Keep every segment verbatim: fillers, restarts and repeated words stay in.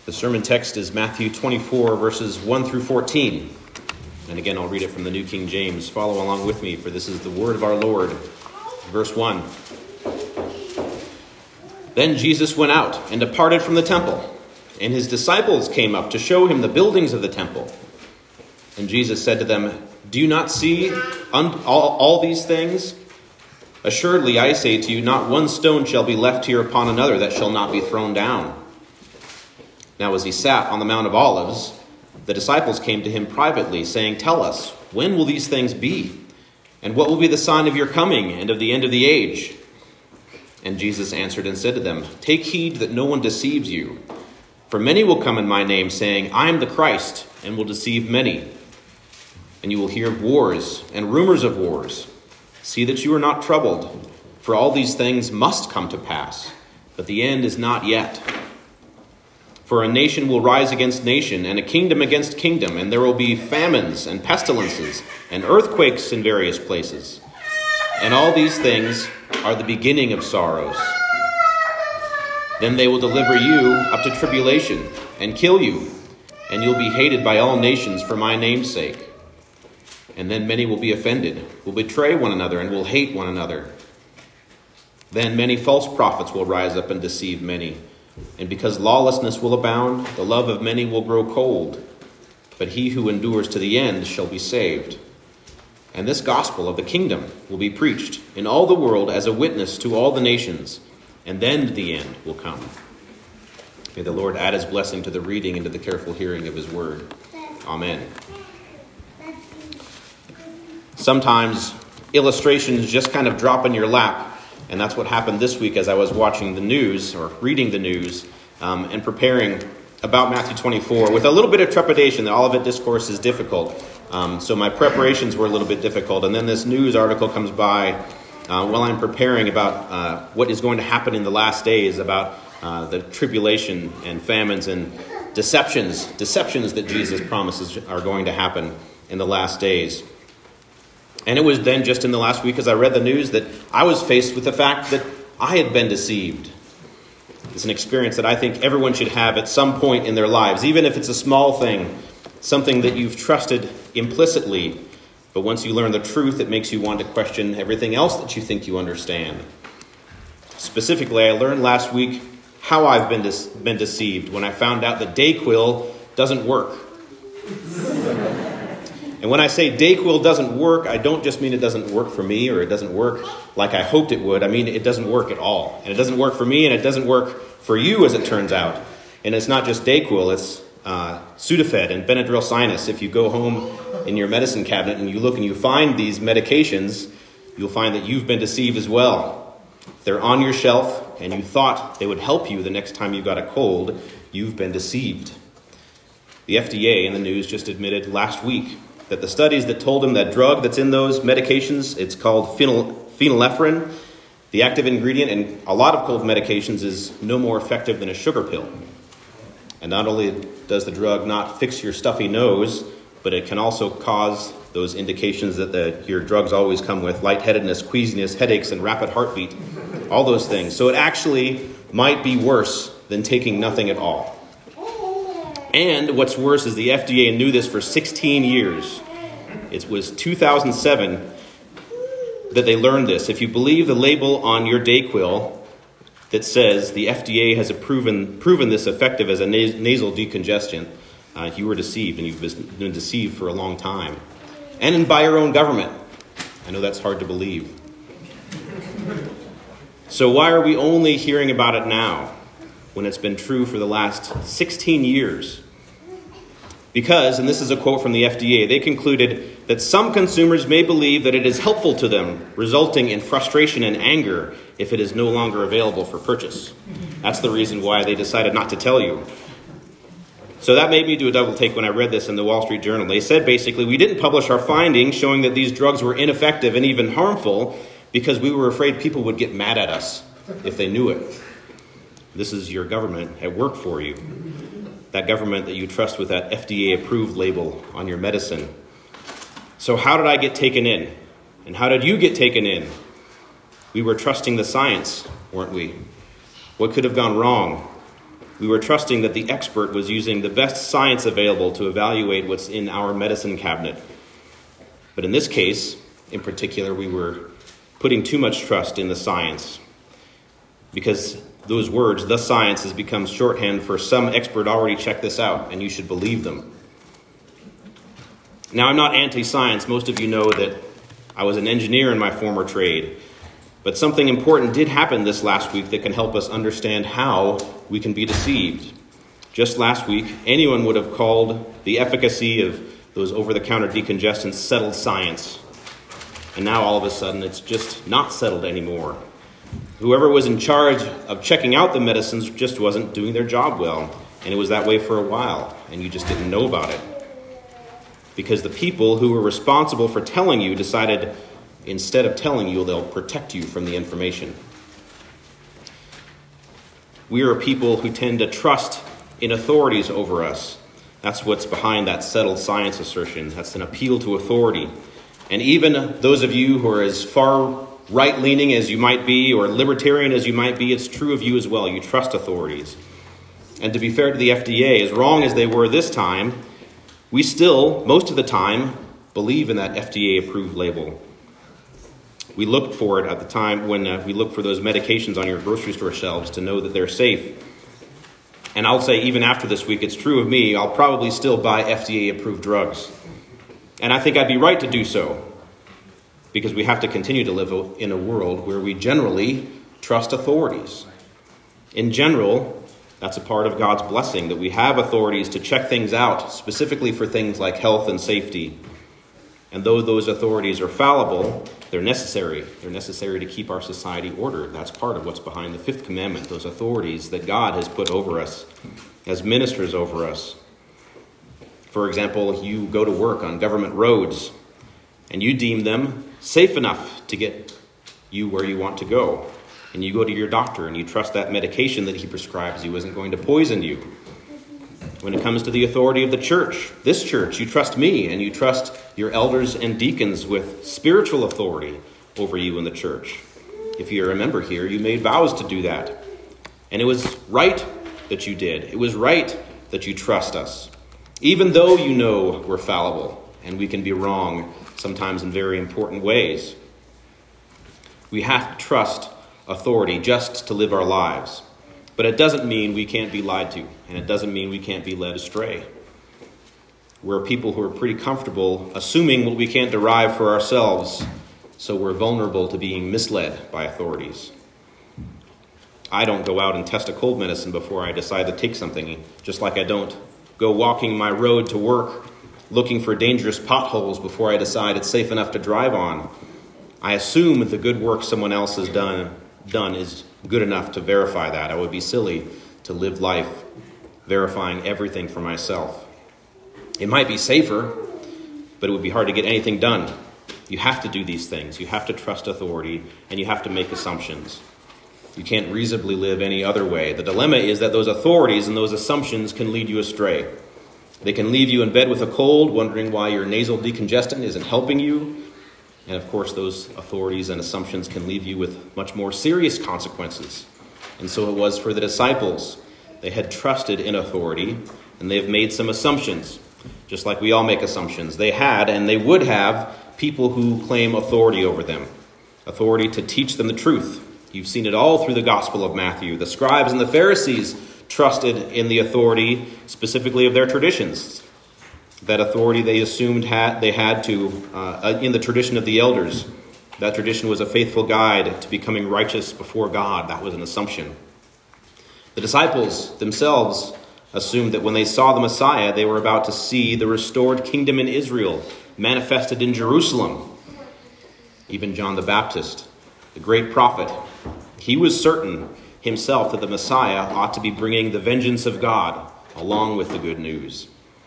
The sermon text is Matthew twenty-four, verses one through fourteen. And again, I'll read it from the New King James. Follow along with me, for this is the word of our Lord. Verse one. Then Jesus went out and departed from the temple, and his disciples came up to show him the buildings of the temple. And Jesus said to them, "Do you not see un- all, all these things? Assuredly, I say to you, not one stone shall be left here upon another that shall not be thrown down." Now as he sat on the Mount of Olives, the disciples came to him privately, saying, "Tell us, when will these things be? And what will be the sign of your coming and of the end of the age?" And Jesus answered and said to them, "Take heed that no one deceives you. For many will come in my name, saying, 'I am the Christ,' and will deceive many. And you will hear of wars and rumors of wars. See that you are not troubled, for all these things must come to pass, but the end is not yet. For a nation will rise against nation, and a kingdom against kingdom, and there will be famines and pestilences and earthquakes in various places. And all these things are the beginning of sorrows. Then they will deliver you up to tribulation and kill you, and you'll be hated by all nations for my name's sake. And then many will be offended, will betray one another, and will hate one another. Then many false prophets will rise up and deceive many. And because lawlessness will abound, the love of many will grow cold. But he who endures to the end shall be saved. And this gospel of the kingdom will be preached in all the world as a witness to all the nations, and then the end will come. May the Lord add his blessing to the reading and to the careful hearing of his word. Amen. Sometimes illustrations just kind of drop in your lap. And that's what happened this week as I was watching the news, or reading the news, um, and preparing about Matthew twenty-four with a little bit of trepidation. The Olivet Discourse is difficult. Um, so my preparations were a little bit difficult. And then this news article comes by uh, while I'm preparing about uh, what is going to happen in the last days, about uh, the tribulation and famines and deceptions, deceptions that Jesus promises are going to happen in the last days. And it was then just in the last week as I read the news that I was faced with the fact that I had been deceived. It's an experience that I think everyone should have at some point in their lives, even if it's a small thing, something that you've trusted implicitly. But once you learn the truth, it makes you want to question everything else that you think you understand. Specifically, I learned last week how I've been de- been deceived when I found out that Dayquil doesn't work. And when I say Dayquil doesn't work, I don't just mean it doesn't work for me or it doesn't work like I hoped it would. I mean, it doesn't work at all. And it doesn't work for me and it doesn't work for you, as it turns out. And it's not just Dayquil, it's uh, Sudafed and Benadryl Sinus. If you go home in your medicine cabinet and you look and you find these medications, you'll find that you've been deceived as well. They're on your shelf and you thought they would help you the next time you got a cold. You've been deceived. The F D A in the news just admitted last week that the studies that told him that drug that's in those medications, it's called phenyl, phenylephrine, the active ingredient in a lot of cold medications is no more effective than a sugar pill. And not only does the drug not fix your stuffy nose, but it can also cause those indications that the, your drugs always come with: lightheadedness, queasiness, headaches, and rapid heartbeat, all those things. So it actually might be worse than taking nothing at all. And what's worse is the F D A knew this for sixteen years. It was two thousand seven that they learned this. If you believe the label on your Dayquil that says the F D A has proven, proven this effective as a nas- nasal decongestant, uh, you were deceived, and you've been deceived for a long time. And by your own government. I know that's hard to believe. So why are we only hearing about it now, when it's been true for the last sixteen years? Because, and this is a quote from the F D A, they concluded that some consumers may believe that it is helpful to them, resulting in frustration and anger if it is no longer available for purchase. That's the reason why they decided not to tell you. So that made me do a double take when I read this in the Wall Street Journal. They said basically, we didn't publish our findings showing that these drugs were ineffective and even harmful because we were afraid people would get mad at us if they knew it. This is your government at work for you. That government that you trust with that F D A-approved label on your medicine. So how did I get taken in? And how did you get taken in? We were trusting the science, weren't we? What could have gone wrong? We were trusting that the expert was using the best science available to evaluate what's in our medicine cabinet. But in this case, in particular, we were putting too much trust in the science, because those words, the science, has become shorthand for some expert already checked this out, and you should believe them. Now, I'm not anti-science. Most of you know that I was an engineer in my former trade. But something important did happen this last week that can help us understand how we can be deceived. Just last week, anyone would have called the efficacy of those over-the-counter decongestants settled science. And now all of a sudden it's just not settled anymore. Whoever was in charge of checking out the medicines just wasn't doing their job well. And it was that way for a while, and you just didn't know about it. Because the people who were responsible for telling you decided instead of telling you, they'll protect you from the information. We are a people who tend to trust in authorities over us. That's what's behind that settled science assertion. That's an appeal to authority. And even those of you who are as far right-leaning as you might be or libertarian as you might be, it's true of you as well. You trust authorities. And to be fair to the F D A, as wrong as they were this time, we still, most of the time, believe in that F D A-approved label. We looked for it at the time when uh, we look for those medications on your grocery store shelves to know that they're safe. And I'll say even after this week, it's true of me, I'll probably still buy F D A-approved drugs. And I think I'd be right to do so, because we have to continue to live in a world where we generally trust authorities. In general, that's a part of God's blessing, that we have authorities to check things out, specifically for things like health and safety. And though those authorities are fallible, they're necessary. They're necessary to keep our society ordered. That's part of what's behind the fifth commandment, those authorities that God has put over us as ministers over us. For example, you go to work on government roads, and you deem them safe enough to get you where you want to go. And you go to your doctor, and you trust that medication that he prescribes you isn't going to poison you. When it comes to the authority of the church, this church, you trust me, and you trust your elders and deacons with spiritual authority over you in the church. If you remember here, you made vows to do that. And it was right that you did. It was right that you trust us. Even though you know we're fallible, and we can be wrong, sometimes in very important ways. We have to trust authority just to live our lives. But it doesn't mean we can't be lied to, and it doesn't mean we can't be led astray. We're people who are pretty comfortable assuming what we can't derive for ourselves, so we're vulnerable to being misled by authorities. I don't go out and test a cold medicine before I decide to take something, just like I don't go walking my road to work looking for dangerous potholes before I decide it's safe enough to drive on. I assume that the good work someone else has done done is good enough to verify that. I would be silly to live life verifying everything for myself. It might be safer, but it would be hard to get anything done. You have to do these things. You have to trust authority, and you have to make assumptions. You can't reasonably live any other way. The dilemma is that those authorities and those assumptions can lead you astray. They can leave you in bed with a cold, wondering why your nasal decongestant isn't helping you. And of course, those authorities and assumptions can leave you with much more serious consequences. And so it was for the disciples. They had trusted in authority, and they have made some assumptions. Just like we all make assumptions. They had, and they would have, people who claim authority over them. Authority to teach them the truth. You've seen it all through the Gospel of Matthew. The scribes and the Pharisees trusted in the authority, specifically of their traditions. That authority they assumed had they had to, uh, in the tradition of the elders. That tradition was a faithful guide to becoming righteous before God. That was an assumption. The disciples themselves assumed that when they saw the Messiah, they were about to see the restored kingdom in Israel, manifested in Jerusalem. Even John the Baptist, the great prophet, he was certain himself that the Messiah ought to be bringing the vengeance of God along with the good news.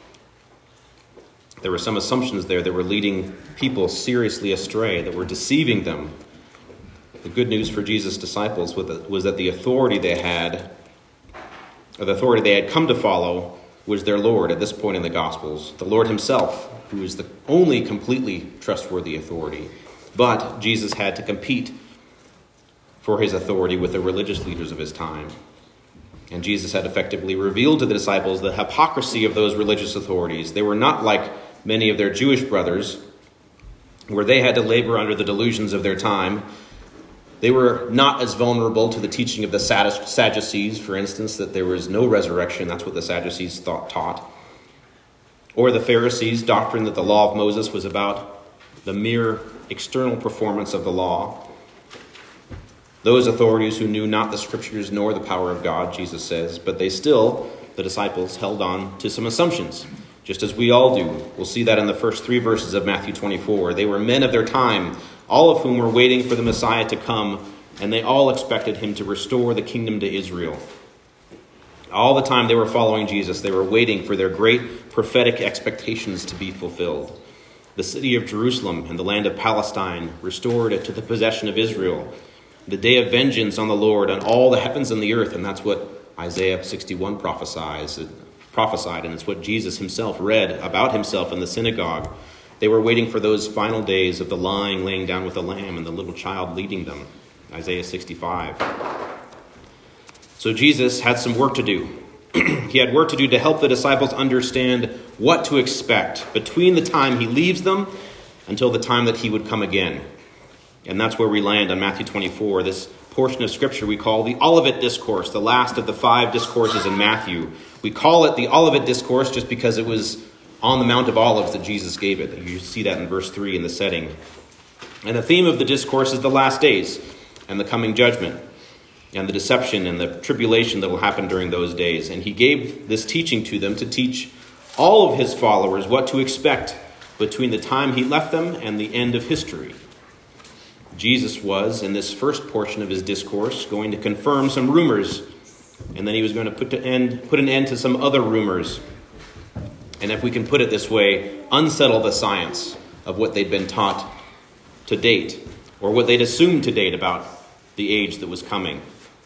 There were some assumptions there that were leading people seriously astray, that were deceiving them. The good news for Jesus' disciples was that the authority they had, or the authority they had come to follow, was their Lord at this point in the Gospels. The Lord himself, who is the only completely trustworthy authority. But Jesus had to compete for his authority with the religious leaders of his time. And Jesus had effectively revealed to the disciples the hypocrisy of those religious authorities. They were not like many of their Jewish brothers, where they had to labor under the delusions of their time. They were not as vulnerable to the teaching of the Sadducees, for instance, that there was no resurrection. That's what the Sadducees thought, taught. Or the Pharisees' doctrine that the law of Moses was about the mere external performance of the law. Those authorities who knew not the scriptures nor the power of God, Jesus says, but they still, the disciples, held on to some assumptions, just as we all do. We'll see that in the first three verses of Matthew twenty-four. They were men of their time, all of whom were waiting for the Messiah to come, and they all expected him to restore the kingdom to Israel. All the time they were following Jesus, they were waiting for their great prophetic expectations to be fulfilled. The city of Jerusalem and the land of Palestine restored to the possession of Israel. The day of vengeance on the Lord on all the heavens and the earth. And that's what Isaiah sixty-one prophesies, prophesied, and it's what Jesus himself read about himself in the synagogue. They were waiting for those final days of the lying, laying down with the lamb and the little child leading them. Isaiah sixty-five. So Jesus had some work to do. He had work to do to help the disciples understand what to expect between the time he leaves them until the time that he would come again. And that's where we land on Matthew twenty-four, this portion of Scripture we call the Olivet Discourse, the last of the five discourses in Matthew. We call it the Olivet Discourse just because it was on the Mount of Olives that Jesus gave it. You see that in verse three in the setting. And the theme of the discourse is the last days and the coming judgment and the deception and the tribulation that will happen during those days. And he gave this teaching to them to teach all of his followers what to expect between the time he left them and the end of history. Jesus was, in this first portion of his discourse, going to confirm some rumors, and then he was going to put, to end, put an end to some other rumors. And if we can put it this way, unsettle the science of what they'd been taught to date, or what they'd assumed to date about the age that was coming.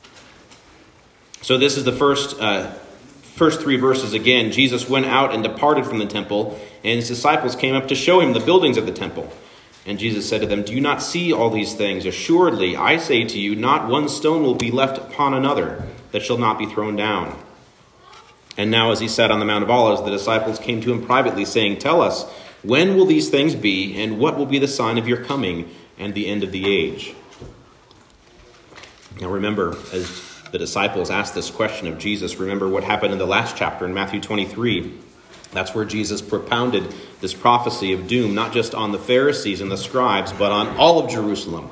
So this is the first, uh, first three verses again. Jesus went out and departed from the temple, and his disciples came up to show him the buildings of the temple. And Jesus said to them, "Do you not see all these things? Assuredly, I say to you, not one stone will be left upon another that shall not be thrown down." And now as he sat on the Mount of Olives, the disciples came to him privately, saying, "Tell us, when will these things be, and what will be the sign of your coming and the end of the age?" Now remember, as the disciples asked this question of Jesus, remember what happened in the last chapter in Matthew twenty-three. That's where Jesus propounded this prophecy of doom, not just on the Pharisees and the scribes, but on all of Jerusalem.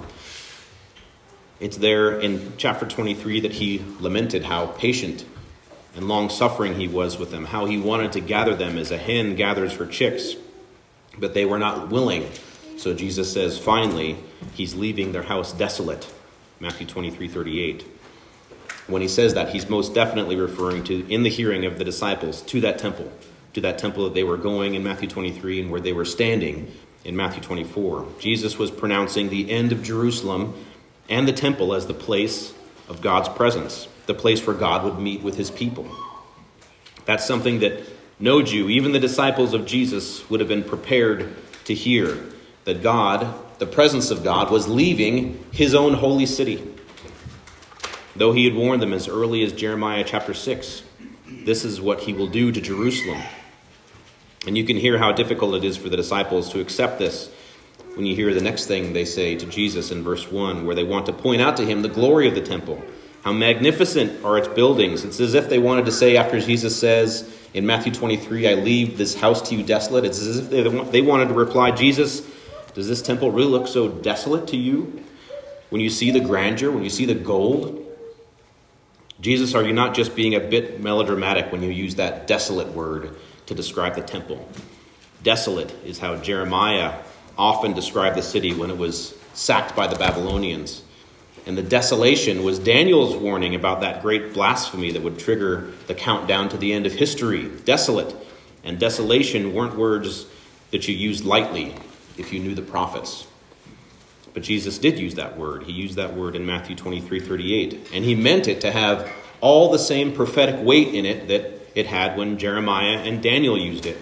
It's there in chapter twenty-three that he lamented how patient and long-suffering he was with them, how he wanted to gather them as a hen gathers her chicks, but they were not willing. So Jesus says, finally, he's leaving their house desolate. Matthew twenty-three thirty-eight. When he says that, he's most definitely referring to, in the hearing of the disciples, to that temple. To that temple that they were going in Matthew twenty-three and where they were standing in Matthew twenty-four. Jesus was pronouncing the end of Jerusalem and the temple as the place of God's presence, the place where God would meet with his people. That's something that no Jew, even the disciples of Jesus, would have been prepared to hear, that God, the presence of God, was leaving his own holy city. Though he had warned them as early as Jeremiah chapter six, this is what he will do to Jerusalem. And you can hear how difficult it is for the disciples to accept this when you hear the next thing they say to Jesus in verse one, where they want to point out to him the glory of the temple. How magnificent are its buildings. It's as if they wanted to say, after Jesus says in Matthew twenty-three, "I leave this house to you desolate," it's as if they wanted to reply, "Jesus, does this temple really look so desolate to you? When you see the grandeur, when you see the gold? Jesus, are you not just being a bit melodramatic when you use that desolate word to describe the temple?" Desolate is how Jeremiah often described the city when it was sacked by the Babylonians. And the desolation was Daniel's warning about that great blasphemy that would trigger the countdown to the end of history. Desolate and desolation weren't words that you used lightly if you knew the prophets. But Jesus did use that word. He used that word in Matthew twenty-three thirty-eight. And he meant it to have all the same prophetic weight in it that it had when Jeremiah and Daniel used it.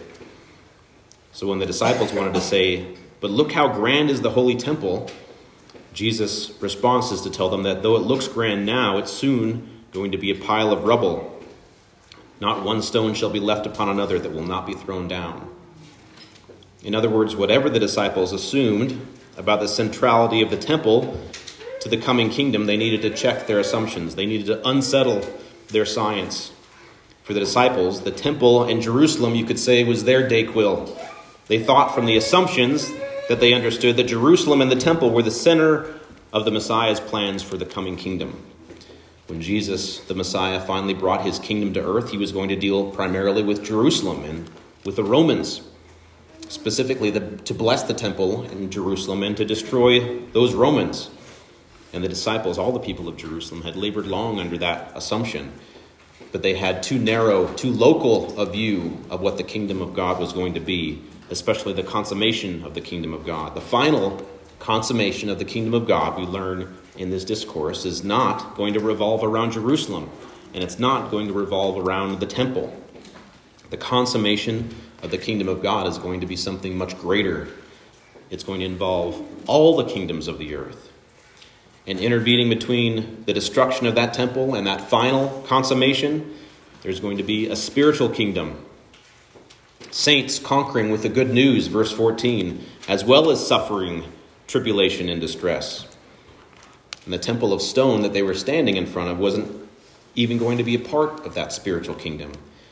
So when the disciples wanted to say, "But look how grand is the holy temple," Jesus' response is to tell them that though it looks grand now, it's soon going to be a pile of rubble. Not one stone shall be left upon another that will not be thrown down. In other words, whatever the disciples assumed about the centrality of the temple to the coming kingdom, they needed to check their assumptions. They needed to unsettle their science. For the disciples, the temple in Jerusalem, you could say, was their Dayquil. They thought from the assumptions that they understood that Jerusalem and the temple were the center of the Messiah's plans for the coming kingdom. When Jesus, the Messiah, finally brought his kingdom to earth, he was going to deal primarily with Jerusalem and with the Romans. Specifically, the, to bless the temple in Jerusalem and to destroy those Romans. And the disciples, all the people of Jerusalem, had labored long under that assumption. But they had too narrow, too local a view of what the kingdom of God was going to be, especially the consummation of the kingdom of God. The final consummation of the kingdom of God, we learn in this discourse, is not going to revolve around Jerusalem, and it's not going to revolve around the temple. The consummation of the kingdom of God is going to be something much greater. It's going to involve all the kingdoms of the earth. And intervening between the destruction of that temple and that final consummation, there's going to be a spiritual kingdom. Saints conquering with the good news, verse fourteen, as well as suffering, tribulation, and distress. And the temple of stone that they were standing in front of wasn't even going to be a part of that spiritual kingdom.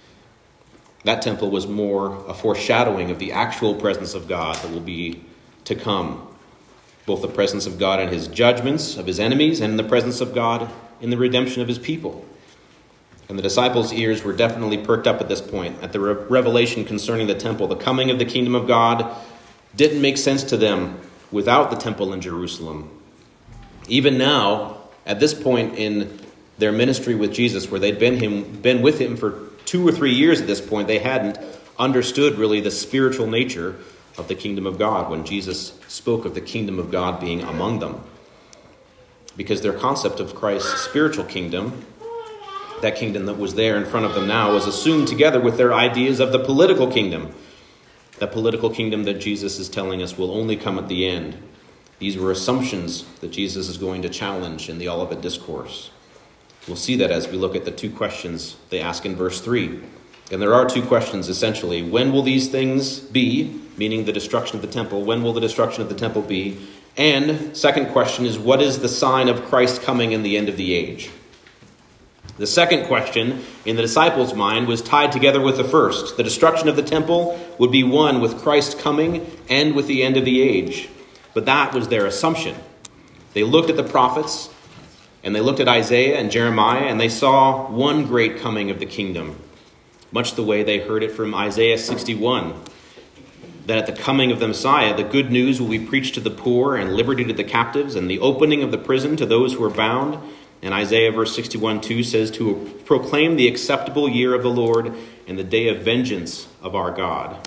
That temple was more a foreshadowing of the actual presence of God that will be to come. Both the presence of God in his judgments of his enemies and the presence of God in the redemption of his people. And the disciples' ears were definitely perked up at this point, at the re- revelation concerning the temple. The coming of the kingdom of God didn't make sense to them without the temple in Jerusalem. Even now, at this point in their ministry with Jesus, where they'd been him, been with him for two or three years at this point, they hadn't understood really the spiritual nature of the kingdom of God when Jesus spoke of the kingdom of God being among them. Because their concept of Christ's spiritual kingdom, that kingdom that was there in front of them now, was assumed together with their ideas of the political kingdom. The political kingdom that Jesus is telling us will only come at the end. These were assumptions that Jesus is going to challenge in the Olivet Discourse. We'll see that as we look at the two questions they ask in verse three. And there are two questions essentially. When will these things be? Meaning the destruction of the temple. When will the destruction of the temple be? And second question is, what is the sign of Christ coming in the end of the age? The second question in the disciples' mind was tied together with the first. The destruction of the temple would be one with Christ coming and with the end of the age. But that was their assumption. They looked at the prophets, and they looked at Isaiah and Jeremiah, and they saw one great coming of the kingdom, much the way they heard it from Isaiah sixty-one, that at the coming of the Messiah, the good news will be preached to the poor and liberty to the captives and the opening of the prison to those who are bound. And Isaiah verse sixty-one two says to proclaim the acceptable year of the Lord and the day of vengeance of our God.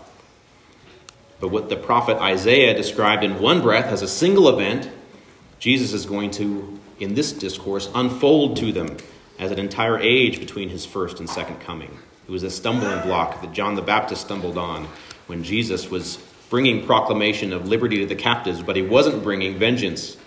But what the prophet Isaiah described in one breath as a single event, Jesus is going to, in this discourse, unfold to them as an entire age between his first and second coming. It was a stumbling block that John the Baptist stumbled on when Jesus was bringing proclamation of liberty to the captives, but he wasn't bringing vengeance.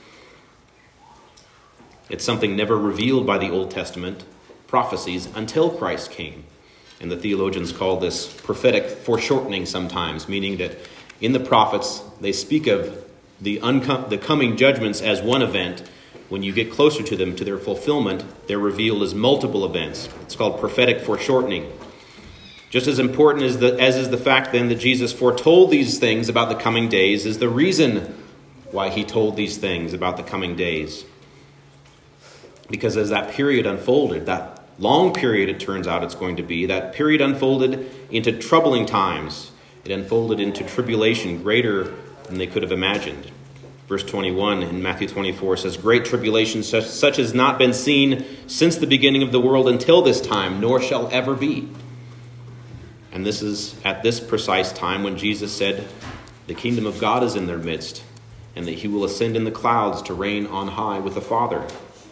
It's something never revealed by the Old Testament prophecies until Christ came. And the theologians call this prophetic foreshortening sometimes, meaning that in the prophets, they speak of the, uncom- the coming judgments as one event. When you get closer to them, to their fulfillment, they're revealed as multiple events. It's called prophetic foreshortening. Just as important as, the, as is the fact then that Jesus foretold these things about the coming days is the reason why he told these things about the coming days. Because as that period unfolded, that long period it turns out it's going to be, that period unfolded into troubling times. It unfolded into tribulation greater than they could have imagined. Verse twenty-one in Matthew twenty-four says, great tribulation such, such has not been seen since the beginning of the world until this time, nor shall ever be. And this is at this precise time when Jesus said, the kingdom of God is in their midst, and that he will ascend in the clouds to reign on high with the Father.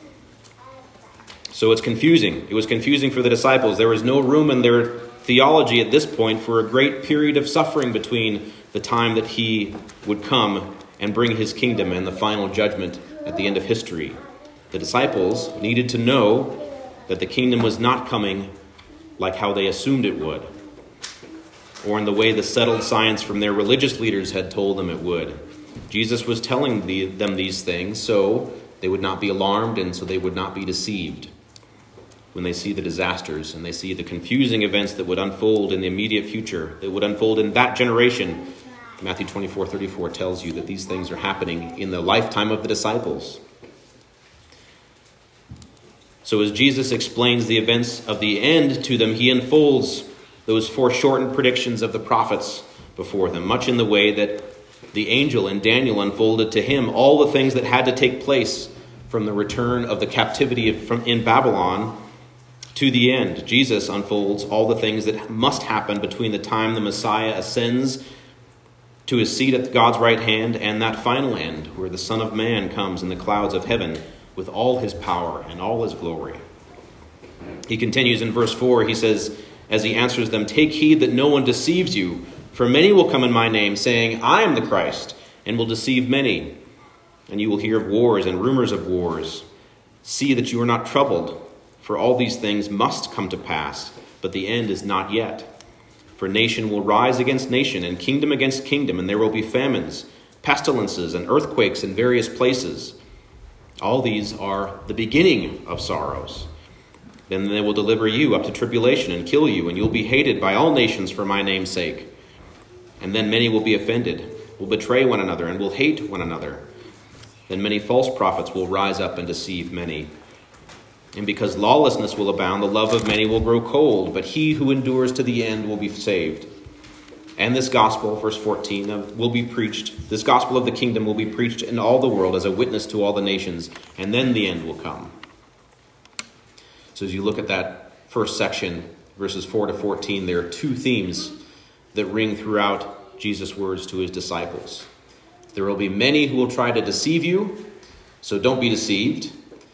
So it's confusing. It was confusing for the disciples. There was no room in their theology at this point for a great period of suffering between the time that he would come and bring his kingdom and the final judgment at the end of history. The disciples needed to know that the kingdom was not coming like how they assumed it would, or in the way the settled science from their religious leaders had told them it would. Jesus was telling the, them these things so they would not be alarmed and so they would not be deceived when they see the disasters and they see the confusing events that would unfold in the immediate future, that would unfold in that generation. Matthew twenty-four thirty-four tells you that these things are happening in the lifetime of the disciples. So as Jesus explains the events of the end to them, he unfolds those foreshortened predictions of the prophets before them, much in the way that the angel in Daniel unfolded to him all the things that had to take place from the return of the captivity from in Babylon to the end. Jesus unfolds all the things that must happen between the time the Messiah ascends to his seat at God's right hand and that final end where the Son of Man comes in the clouds of heaven with all his power and all his glory. He continues in verse four, he says, as he answers them, "Take heed that no one deceives you, for many will come in my name, saying, 'I am the Christ,' and will deceive many. And you will hear of wars and rumors of wars. See that you are not troubled, for all these things must come to pass, but the end is not yet. For nation will rise against nation, and kingdom against kingdom, and there will be famines, pestilences, and earthquakes in various places. All these are the beginning of sorrows. Then they will deliver you up to tribulation and kill you, and you'll be hated by all nations for my name's sake. And then many will be offended, will betray one another, and will hate one another. Then many false prophets will rise up and deceive many. And because lawlessness will abound, the love of many will grow cold, but he who endures to the end will be saved. And this gospel," verse fourteen, "will be preached, this gospel of the kingdom will be preached in all the world as a witness to all the nations, and then the end will come." So as you look at that first section, verses four to fourteen, there are two themes that ring throughout Jesus' words to his disciples. There will be many who will try to deceive you, so don't be deceived.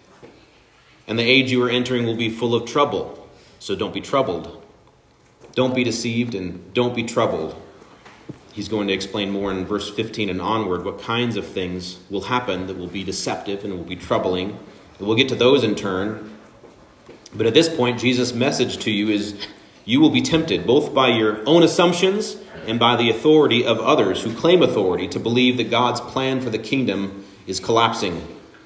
And the age you are entering will be full of trouble, so don't be troubled. Don't be deceived and don't be troubled. He's going to explain more in verse fifteen and onward what kinds of things will happen that will be deceptive and will be troubling. And we'll get to those in turn. But at this point, Jesus' message to you is you will be tempted both by your own assumptions and by the authority of others who claim authority to believe that God's plan for the kingdom is collapsing.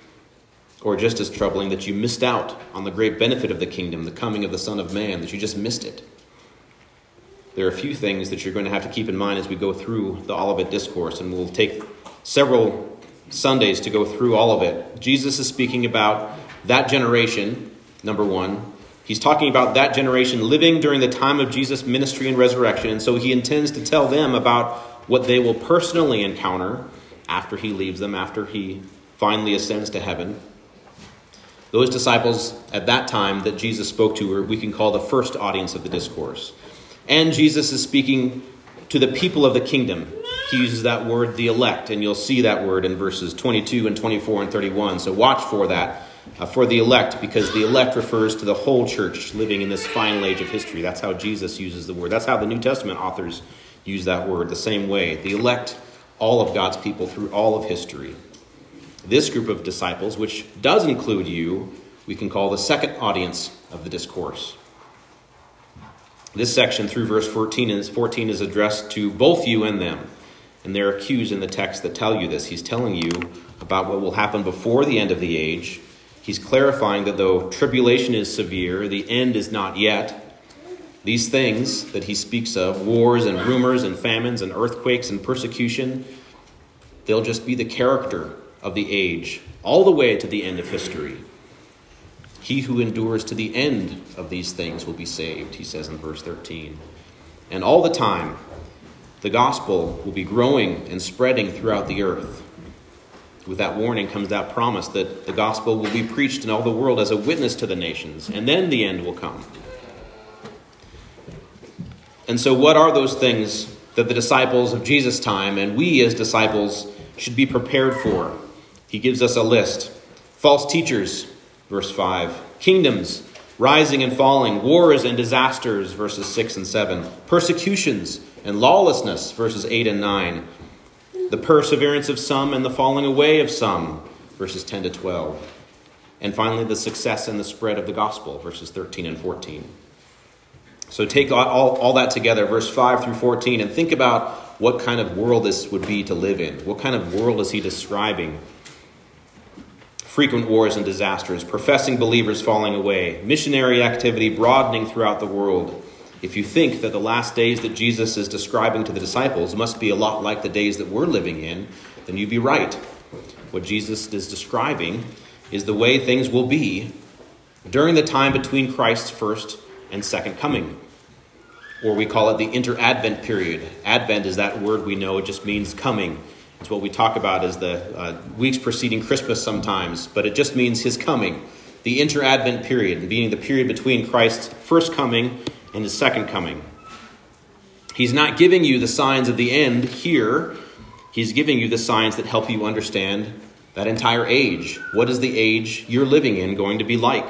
Or just as troubling, that you missed out on the great benefit of the kingdom, the coming of the Son of Man, that you just missed it. There are a few things that you're going to have to keep in mind as we go through the Olivet Discourse, and we'll take several Sundays to go through all of it. Jesus is speaking about that generation, number one. He's talking about that generation living during the time of Jesus' ministry and resurrection, and so he intends to tell them about what they will personally encounter after he leaves them, after he finally ascends to heaven. Those disciples at that time that Jesus spoke to were, we can call the first audience of the discourse. And Jesus is speaking to the people of the kingdom. He uses that word, the elect, and you'll see that word in verses twenty-two and twenty-four and thirty-one. So watch for that, uh, for the elect, because the elect refers to the whole church living in this final age of history. That's how Jesus uses the word. That's how the New Testament authors use that word, the same way. The elect, all of God's people through all of history. This group of disciples, which does include you, we can call the second audience of the discourse. This section through verse fourteen is, fourteen is addressed to both you and them. And there are cues in the text that tell you this. He's telling you about what will happen before the end of the age. He's clarifying that though tribulation is severe, the end is not yet. These things that he speaks of, wars and rumors and famines and earthquakes and persecution, they'll just be the character of the age, all the way to the end of history. He who endures to the end of these things will be saved, he says in verse thirteen. And all the time, the gospel will be growing and spreading throughout the earth. With that warning comes that promise that the gospel will be preached in all the world as a witness to the nations, and then the end will come. And so what are those things that the disciples of Jesus' time and we as disciples should be prepared for? He gives us a list. False teachers, verse five. Kingdoms, rising and falling. Wars and disasters, verses six and seven. Persecutions and lawlessness, verses eight and nine. The perseverance of some and the falling away of some, verses ten to twelve. And finally, the success and the spread of the gospel, verses thirteen and fourteen. So take all, all, all that together, verse five through fourteen, and think about what kind of world this would be to live in. What kind of world is he describing? Frequent wars and disasters, professing believers falling away, missionary activity broadening throughout the world. If you think that the last days that Jesus is describing to the disciples must be a lot like the days that we're living in, then you'd be right. What Jesus is describing is the way things will be during the time between Christ's first and second coming. Or we call it the inter-Advent period. Advent is that word we know, it just means coming. It's what we talk about as the uh, weeks preceding Christmas sometimes, but it just means his coming. The inter-Advent period, being the period between Christ's first coming and his second coming. He's not giving you the signs of the end here. He's giving you the signs that help you understand that entire age. What is the age you're living in going to be like?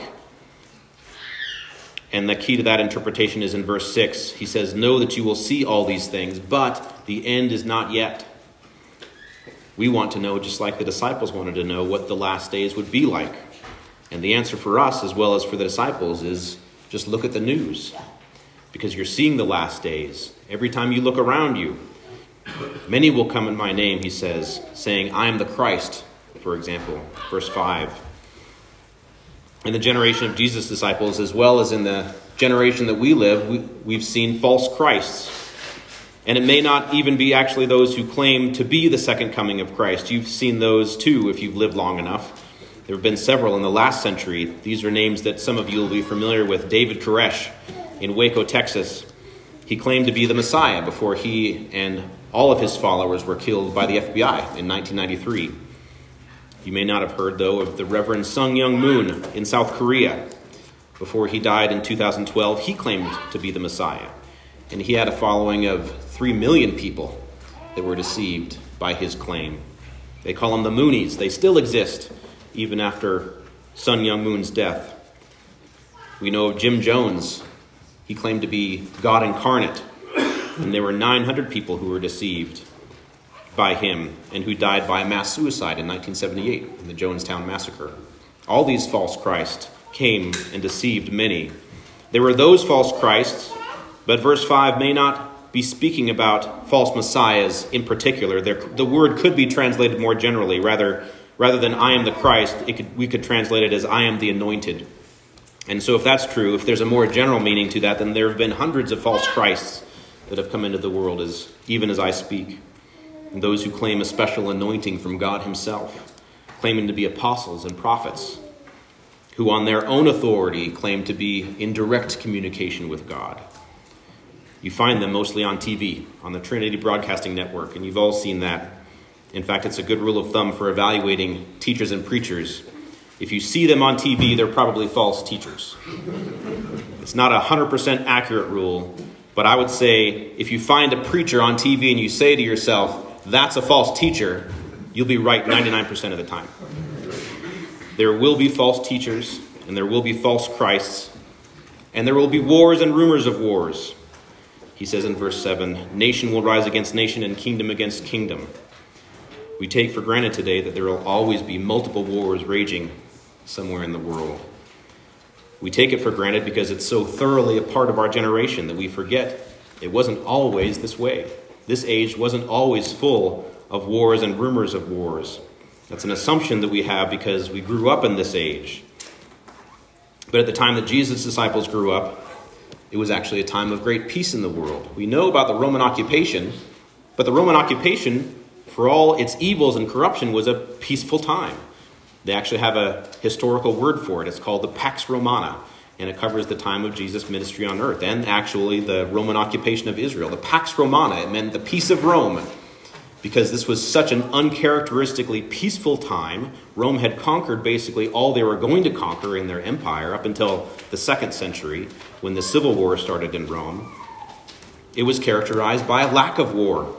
And the key to that interpretation is in verse six. He says, know that you will see all these things, but the end is not yet. We want to know, just like the disciples wanted to know, what the last days would be like. And the answer for us, as well as for the disciples, is just look at the news. Because you're seeing the last days. Every time you look around you, many will come in my name, he says, saying, I am the Christ, for example, verse five. In the generation of Jesus' disciples, as well as in the generation that we live, we, we've seen false Christs. And it may not even be actually those who claim to be the second coming of Christ. You've seen those too if you've lived long enough. There have been several in the last century. These are names that some of you will be familiar with. David Koresh in Waco, Texas. He claimed to be the Messiah before he and all of his followers were killed by the F B I in nineteen ninety-three. You may not have heard, though, of the Reverend Sung Myung Moon in South Korea. Before he died in two thousand twelve, he claimed to be the Messiah. And he had a following of three million people that were deceived by his claim. They call them the Moonies. They still exist, even after Sun Myung Moon's death. We know of Jim Jones. He claimed to be God incarnate. And there were nine hundred people who were deceived by him and who died by mass suicide in nineteen seventy-eight in the Jonestown Massacre. All these false Christs came and deceived many. There were those false Christs, but verse five may not be speaking about false messiahs in particular. There, the word could be translated more generally. Rather, rather than I am the Christ, it could, we could translate it as I am the anointed. And so if that's true, if there's a more general meaning to that, then there have been hundreds of false Christs that have come into the world, as even as I speak. And those who claim a special anointing from God himself, claiming to be apostles and prophets, who on their own authority claim to be in direct communication with God. You find them mostly on T V, on the Trinity Broadcasting Network, and you've all seen that. In fact, it's a good rule of thumb for evaluating teachers and preachers. If you see them on T V, they're probably false teachers. It's not a one hundred percent accurate rule, but I would say if you find a preacher on T V and you say to yourself, that's a false teacher, you'll be right ninety-nine percent of the time. There will be false teachers, and there will be false Christs, and there will be wars and rumors of wars. He says in verse seven, nation will rise against nation and kingdom against kingdom. We take for granted today that there will always be multiple wars raging somewhere in the world. We take it for granted because it's so thoroughly a part of our generation that we forget it wasn't always this way. This age wasn't always full of wars and rumors of wars. That's an assumption that we have because we grew up in this age. But at the time that Jesus' disciples grew up, it was actually a time of great peace in the world. We know about the Roman occupation, but the Roman occupation, for all its evils and corruption, was a peaceful time. They actually have a historical word for it. It's called the Pax Romana, and it covers the time of Jesus' ministry on earth and actually the Roman occupation of Israel. The Pax Romana, it meant the peace of Rome, because this was such an uncharacteristically peaceful time. Rome had conquered basically all they were going to conquer in their empire up until the second century when the Civil War started in Rome. It was characterized by a lack of war.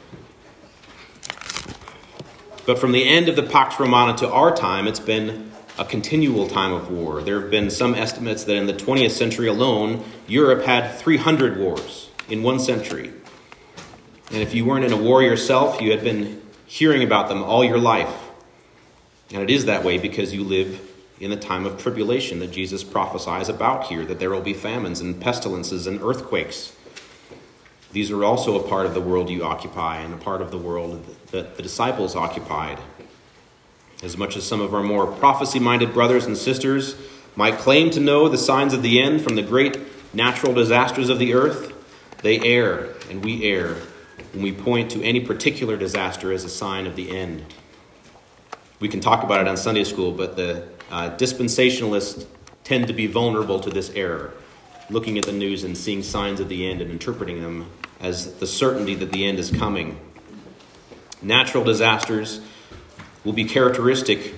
But from the end of the Pax Romana to our time, it's been a continual time of war. There have been some estimates that in the twentieth century alone, Europe had three hundred wars in one century. And if you weren't in a war yourself, you had been hearing about them all your life. And it is that way because you live in the time of tribulation that Jesus prophesies about here, that there will be famines and pestilences and earthquakes. These are also a part of the world you occupy and a part of the world that the disciples occupied. As much as some of our more prophecy-minded brothers and sisters might claim to know the signs of the end from the great natural disasters of the earth, they err and we err when we point to any particular disaster as a sign of the end. We can talk about it on Sunday school, but the uh, dispensationalists tend to be vulnerable to this error, looking at the news and seeing signs of the end and interpreting them as the certainty that the end is coming. Natural disasters will be characteristic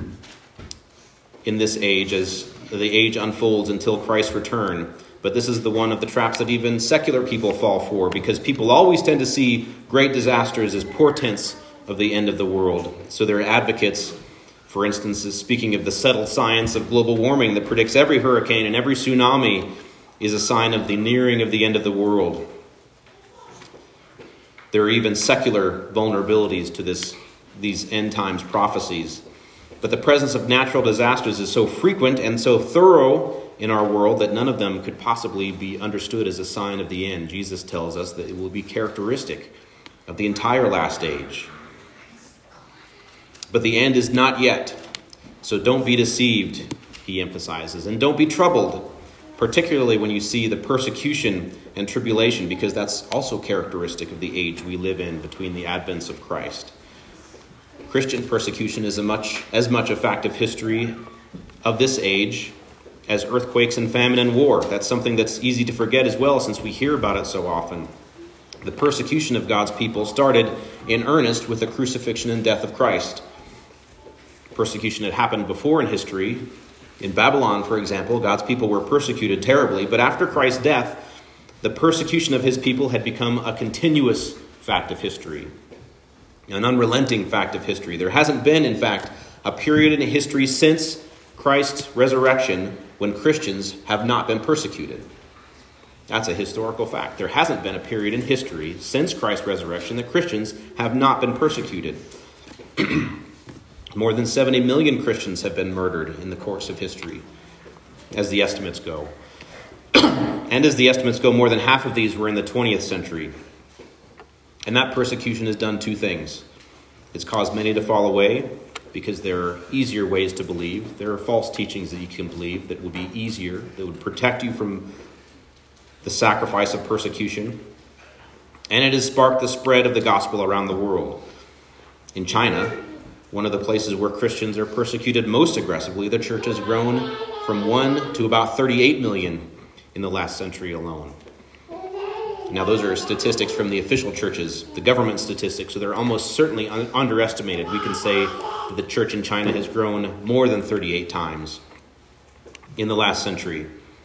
in this age as the age unfolds until Christ's return. But this is the one of the traps that even secular people fall for, because people always tend to see great disasters as portents of the end of the world. So their advocates, for instance, is speaking of the settled science of global warming that predicts every hurricane and every tsunami is a sign of the nearing of the end of the world. There are even secular vulnerabilities to this, these end times prophecies. But the presence of natural disasters is so frequent and so thorough in our world that none of them could possibly be understood as a sign of the end. Jesus tells us that it will be characteristic of the entire last age. But the end is not yet. So don't be deceived, he emphasizes, and don't be troubled, particularly when you see the persecution and tribulation, because that's also characteristic of the age we live in between the advents of Christ. Christian persecution is a much, as much a fact of history of this age as earthquakes and famine and war. That's something that's easy to forget as well, since we hear about it so often. The persecution of God's people started in earnest with the crucifixion and death of Christ. Persecution had happened before in history. In Babylon, for example, God's people were persecuted terribly, but after Christ's death, the persecution of his people had become a continuous fact of history, an unrelenting fact of history. There hasn't been, in fact, a period in history since Christ's resurrection when Christians have not been persecuted. That's a historical fact. There hasn't been a period in history since Christ's resurrection that Christians have not been persecuted. More than seventy million Christians have been murdered in the course of history, as the estimates go. And as the estimates go, more than half of these were in the twentieth century. And that persecution has done two things. It's caused many to fall away, because there are easier ways to believe. There are false teachings that you can believe that would be easier, that would protect you from the sacrifice of persecution. And it has sparked the spread of the gospel around the world. In China, one of the places where Christians are persecuted most aggressively, the church has grown from one to about thirty-eight million in the last century alone. Now, those are statistics from the official churches, the government statistics, so they're almost certainly un- underestimated. We can say that the church in China has grown more than thirty-eight times in the last century.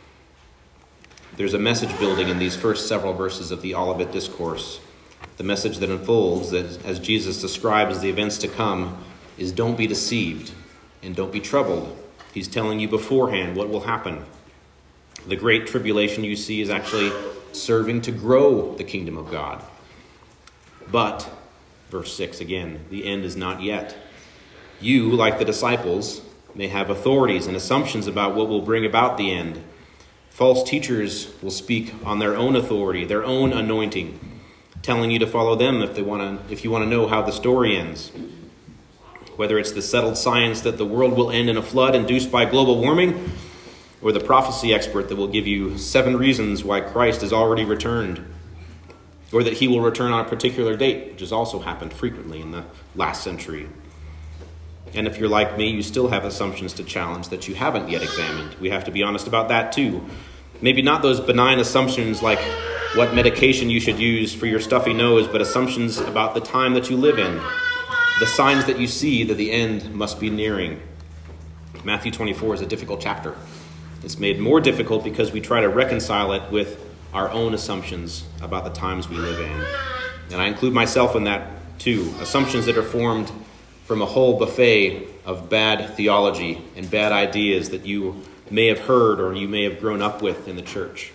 There's a message building in these first several verses of the Olivet Discourse. The message that unfolds, that as Jesus describes the events to come, is don't be deceived and don't be troubled. He's telling you beforehand what will happen. The great tribulation you see is actually serving to grow the kingdom of God. But, verse six again, the end is not yet. You, like the disciples, may have authorities and assumptions about what will bring about the end. False teachers will speak on their own authority, their own anointing, telling you to follow them if they want to, if you want to know how the story ends. Whether it's the settled science that the world will end in a flood induced by global warming, or the prophecy expert that will give you seven reasons why Christ has already returned, or that he will return on a particular date, which has also happened frequently in the last century. And if you're like me, you still have assumptions to challenge that you haven't yet examined. We have to be honest about that too. Maybe not those benign assumptions like what medication you should use for your stuffy nose, but assumptions about the time that you live in, the signs that you see that the end must be nearing. Matthew twenty-four is a difficult chapter. It's made more difficult because we try to reconcile it with our own assumptions about the times we live in. And I include myself in that too. Assumptions that are formed from a whole buffet of bad theology and bad ideas that you may have heard or you may have grown up with in the church.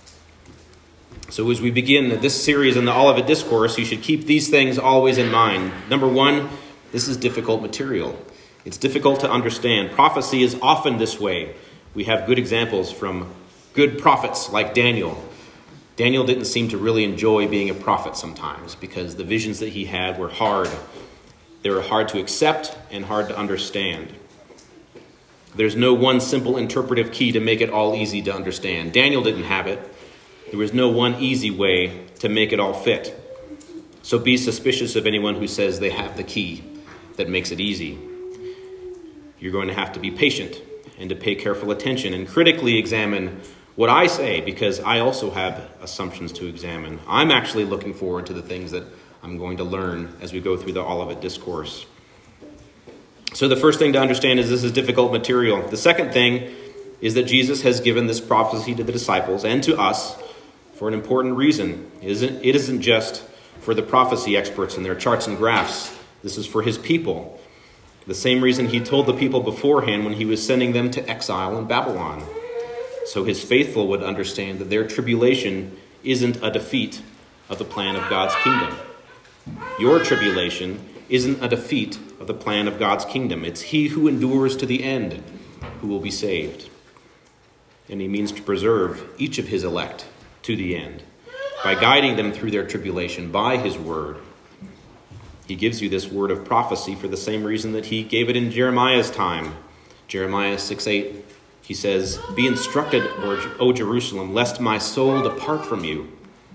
So as we begin this series in the Olivet Discourse, you should keep these things always in mind. Number one, this is difficult material. It's difficult to understand. Prophecy is often this way. We have good examples from good prophets like Daniel. Daniel didn't seem to really enjoy being a prophet sometimes because the visions that he had were hard. They were hard to accept and hard to understand. There's no one simple interpretive key to make it all easy to understand. Daniel didn't have it. There was no one easy way to make it all fit. So be suspicious of anyone who says they have the key that makes it easy. You're going to have to be patient and to pay careful attention and critically examine what I say, because I also have assumptions to examine. I'm actually looking forward to the things that I'm going to learn as we go through the Olivet Discourse. So the first thing to understand is this is difficult material. The second thing is that Jesus has given this prophecy to the disciples and to us for an important reason. It isn't, it isn't just for the prophecy experts and their charts and graphs. This is for his people. The same reason he told the people beforehand when he was sending them to exile in Babylon. So his faithful would understand that their tribulation isn't a defeat of the plan of God's kingdom. Your tribulation isn't a defeat of the plan of God's kingdom. It's he who endures to the end who will be saved. And he means to preserve each of his elect to the end by guiding them through their tribulation by his word. He gives you this word of prophecy for the same reason that he gave it in Jeremiah's time. Jeremiah six eight, he says, "Be instructed, O Jerusalem, lest my soul depart from you."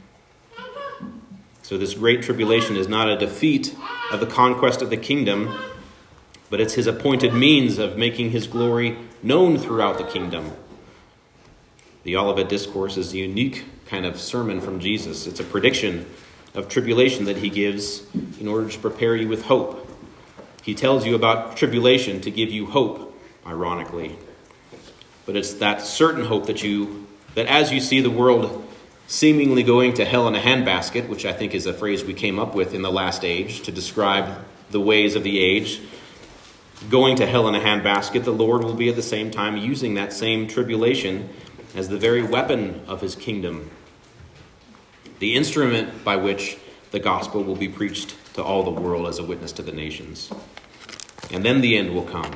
So this great tribulation is not a defeat of the conquest of the kingdom, but it's his appointed means of making his glory known throughout the kingdom. The Olivet Discourse is a unique kind of sermon from Jesus. It's a prediction of tribulation that he gives in order to prepare you with hope. He tells you about tribulation to give you hope, ironically. But it's that certain hope that you, that as you see the world seemingly going to hell in a handbasket, which I think is a phrase we came up with in the last age to describe the ways of the age, going to hell in a handbasket, the Lord will be at the same time using that same tribulation as the very weapon of his kingdom, the instrument by which the gospel will be preached to all the world as a witness to the nations. And then the end will come.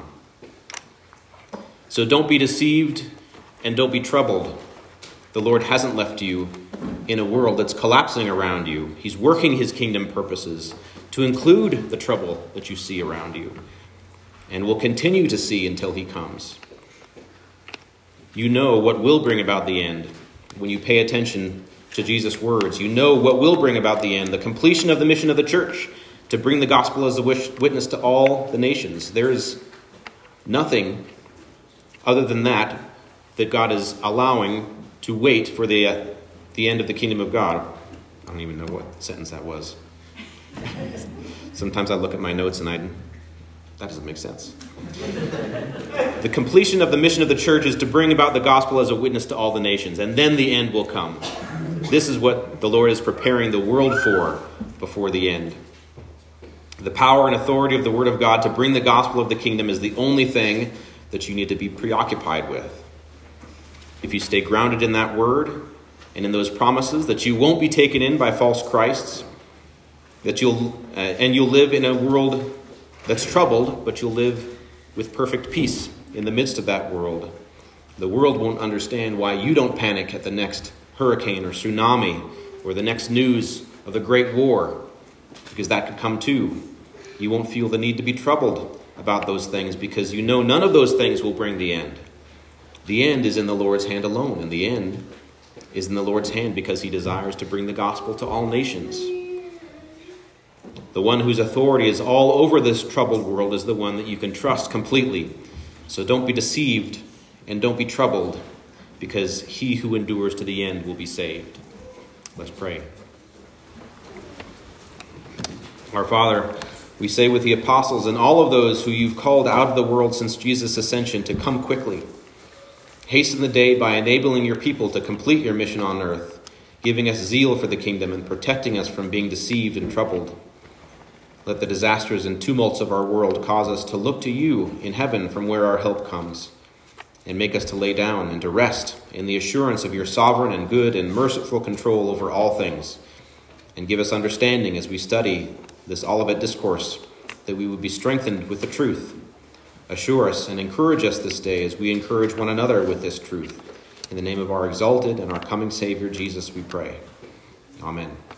So don't be deceived and don't be troubled. The Lord hasn't left you in a world that's collapsing around you. He's working his kingdom purposes to include the trouble that you see around you and will continue to see until he comes. You know what will bring about the end when you pay attention to Jesus' words. You know what will bring about the end, the completion of the mission of the church, to bring the gospel as a witness to all the nations. There is nothing other than that that God is allowing to wait for the uh, the end of the kingdom of God. I don't even know what sentence that was. Sometimes I look at my notes and I, that doesn't make sense. The completion of the mission of the church is to bring about the gospel as a witness to all the nations, and then the end will come. This is what the Lord is preparing the world for before the end. The power and authority of the word of God to bring the gospel of the kingdom is the only thing that you need to be preoccupied with. If you stay grounded in that word and in those promises, that you won't be taken in by false Christs, that you'll uh, and you'll live in a world that's troubled, but you'll live with perfect peace in the midst of that world. The world won't understand why you don't panic at the next hurricane or tsunami or the next news of the great war, because that could come too. You won't feel the need to be troubled about those things because you know none of those things will bring the end. The end is in the Lord's hand alone, and the end is in the Lord's hand because he desires to bring the gospel to all nations. The one whose authority is all over this troubled world is the one that you can trust completely. So don't be deceived and don't be troubled, because he who endures to the end will be saved. Let's pray. Our Father, we say with the apostles and all of those who you've called out of the world since Jesus' ascension to come quickly. Hasten the day by enabling your people to complete your mission on earth, giving us zeal for the kingdom and protecting us from being deceived and troubled. Let the disasters and tumults of our world cause us to look to you in heaven from where our help comes, and make us to lay down and to rest in the assurance of your sovereign and good and merciful control over all things, and give us understanding as we study this Olivet Discourse, that we would be strengthened with the truth, assure us and encourage us this day as we encourage one another with this truth. In the name of our exalted and our coming Savior, Jesus, we pray. Amen.